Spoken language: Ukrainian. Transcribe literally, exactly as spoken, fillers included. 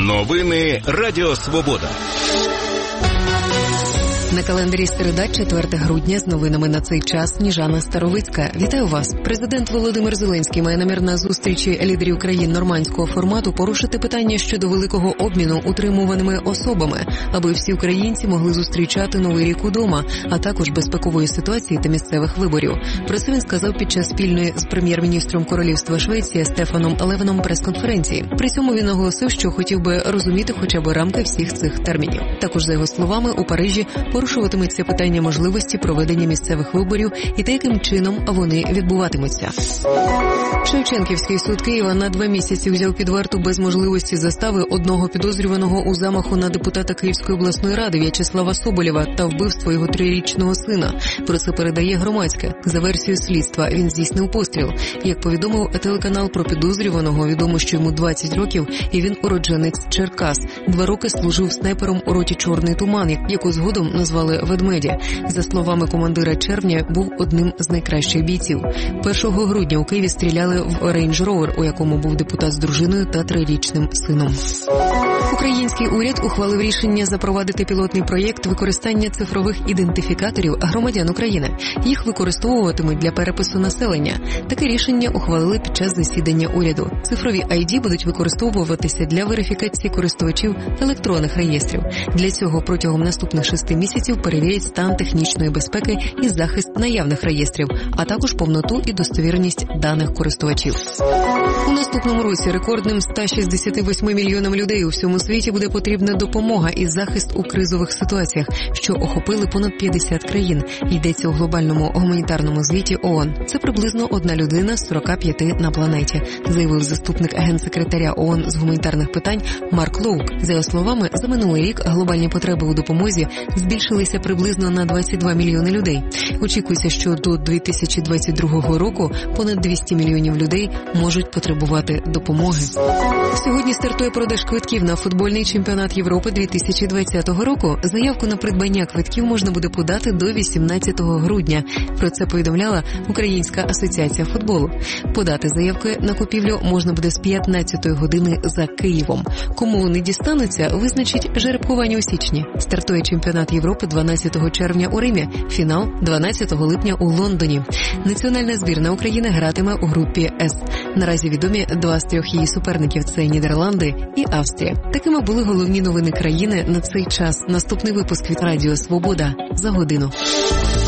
Новини Радіо Свобода. На календарі середа, четверте грудня, з новинами на цей час Сніжана Старовицька. Вітаю вас. Президент Володимир Зеленський має намір на зустрічі лідерів країн нормандського формату порушити питання щодо великого обміну утримуваними особами, аби всі українці могли зустрічати Новий рік удома, а також безпекової ситуації та місцевих виборів. Про це він сказав під час спільної з прем'єр-міністром Королівства Швеції Стефаном Левеном прес-конференції. При цьому він наголосив, що хотів би розуміти хоча б рамки всіх цих термінів. Також, за його словами, у Парижі порушуватиметься питання можливості проведення місцевих виборів і те, яким чином вони відбуватимуться. Шевченківський суд Києва на два місяці взяв під варту без можливості застави одного підозрюваного у замаху на депутата Київської обласної ради В'ячеслава Соболєва та вбивство його трирічного сина. Про це передає Громадське. За версією слідства, він здійснив постріл. Як повідомив телеканал про підозрюваного, відомо, що йому двадцять років, і він уродженець Черкас. Два роки служив снайпером у роті «Чорний туман», яку згодом назвали «Ведмеді». За словами командира «Червня», був одним з найкращих бійців. першого грудня у Києві стріляли в Range Rover, у якому був депутат з дружиною та трирічним сином. Український уряд ухвалив рішення запровадити пілотний проєкт використання цифрових ідентифікаторів громадян України. Їх використовуватимуть для перепису населення. Таке рішення ухвалили під час засідання уряду. Цифрові ай ді будуть використовуватися для верифікації користувачів електронних реєстрів. Для цього протягом наступних шести місяців перевірять стан технічної безпеки і захист наявних реєстрів, а також повноту і достовірність даних користувачів. У наступному році рекордним ста шістдесяти восьми мільйонам людей у всьому світі буде потрібна допомога і захист у кризових ситуаціях, що охопили понад п'ятдесят країн. Йдеться у глобальному гуманітарному звіті ООН. Це приблизно одна людина з сорока п'яти на планеті, заявив заступник генсекретаря ООН з гуманітарних питань Марк Лоук. За його словами, за минулий рік глобальні потреби у допомозі збільшилися приблизно на двадцять два мільйони людей. Очікується, що до дві тисячі двадцять другого року понад двісті мільйонів людей можуть потребувати допомоги. Сьогодні стартує продаж квитків на футбольний чемпіонат Європи дві тисячі двадцятого року. Заявку на придбання квитків можна буде подати до вісімнадцятого грудня. Про це повідомляла Українська асоціація футболу. Подати заявки на купівлю можна буде з п'ятнадцятої години за Києвом. Кому вони дістануться, визначить жеребкування у січні. Стартує чемпіонат Європи дванадцятого червня у Римі, фінал дванадцятого липня у Лондоні. Національна збірна України гратиме у групі С. Наразі відомі два з трьох її суперників – це Нідерланди і Австрія. Такими були головні новини країни на цей час. Наступний випуск від Радіо Свобода за годину.